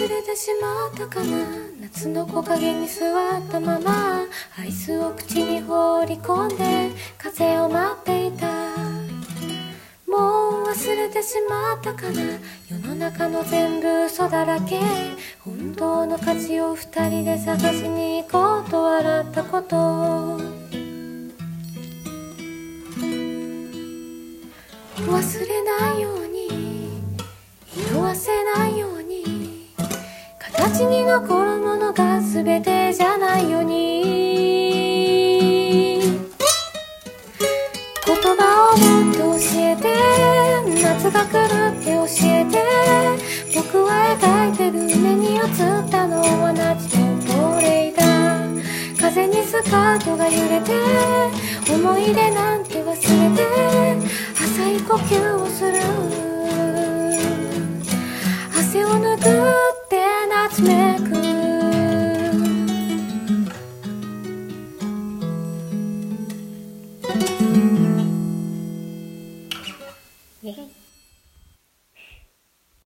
れてしまったかな。夏の木陰に座ったままアイスを口に放り込んで風を待っていた。もう忘れてしまったかな。世の中の全部嘘だらけ。本当の価値を二人で探しに行こうと笑ったこと。忘れないように色褪せないように形に残るものが全てじゃないように。言葉をもっと教えて、夏が来るって教えて。僕は描いてる目に映ったのは夏の亡霊だ。風にスカートが揺れて思い出なんて忘れて浅い呼吸をする。汗を拭って夏めく。イエイ。